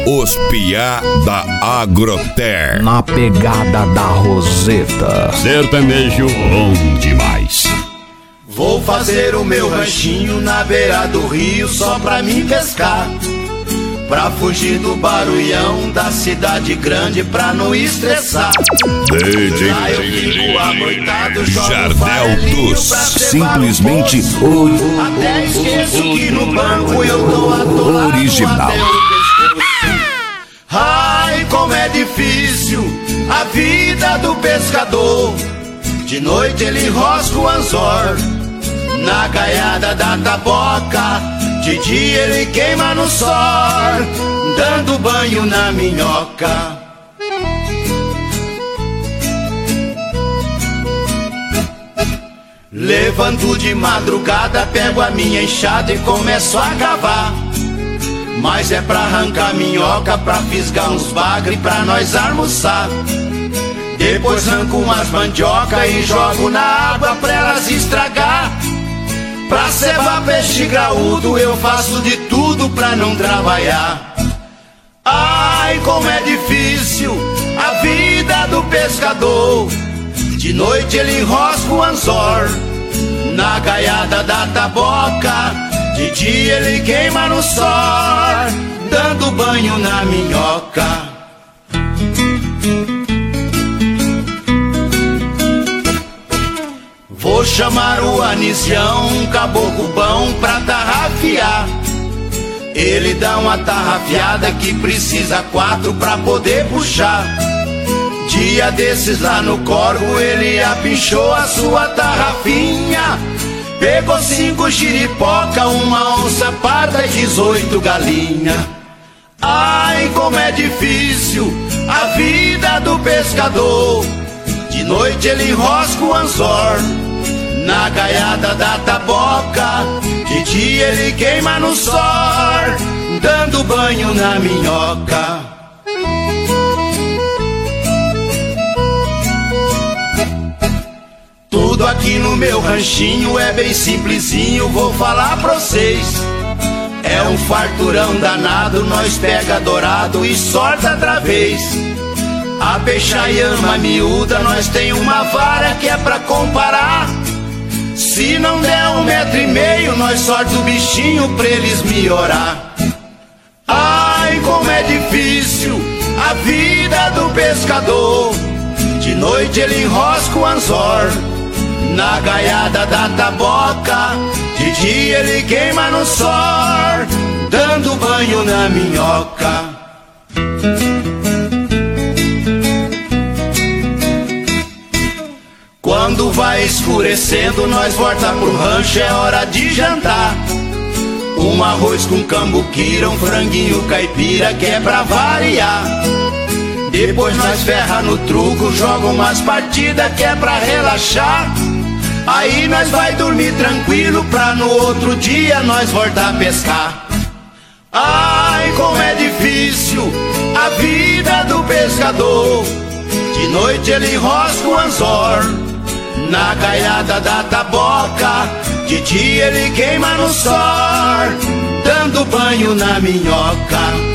Os piá da Agroter. Na pegada da Roseta. Sertanejo bom demais. Vou fazer o meu ranchinho na beira do rio só pra mim pescar, pra fugir do barulhão da cidade grande, pra não estressar. Lá eu fico amoitado, jogo Jardel dos simplesmente até esqueço que no banco eu tô atolado original. até o pescoço. Ai, como é difícil a vida do pescador. De noite ele rosca o anzor na gaiada da taboca, de dia ele queima no sol, dando banho na minhoca. Levanto de madrugada, pego a minha enxada e começo a cavar. Mas é pra arrancar minhoca, pra fisgar uns bagre, pra nós almoçar. Depois arranco umas mandioca e jogo na água pra elas estragar. Pra cevar peixe graúdo eu faço de tudo pra não trabalhar. Ai, como é difícil a vida do pescador. De noite ele enrosca o anzor na gaiada da taboca, de dia ele queima no sol, dando banho na minhoca. Vou chamar o Anisião, um caboclo bom pra tarrafiar. Ele dá uma tarrafiada que precisa 4 pra poder puxar. Dia desses lá no corvo ele apinchou a sua tarrafinha. Pegou 5 giripoca, uma onça parda e 18 galinha. Ai, como é difícil a vida do pescador. De noite ele enrosca o anzor na gaiada da taboca, de dia ele queima no sol, dando banho na minhoca. Tudo aqui no meu ranchinho é bem simplesinho, vou falar pra vocês. É um farturão danado, nós pega dourado e sorta outra vez. A peixaiama miúda, nós tem uma vara que é pra comparar. Se não der 1,5 metro, nós sorte o bichinho pra eles melhorar. Ai, como é difícil a vida do pescador. De noite ele enrosca o anzor na gaiada da taboca, de dia ele queima no sol, dando banho na minhoca. Quando vai escurecendo, nós volta pro rancho, é hora de jantar. Um arroz com cambuquira, um franguinho caipira, que é pra variar. Depois nós ferra no truco, joga umas partidas, que é pra relaxar. Aí nós vai dormir tranquilo, pra no outro dia nós voltar a pescar. Ai, como é difícil a vida do pescador. De noite ele enrosca o anzor na gaiada da taboca, de dia ele queima no sol, dando banho na minhoca.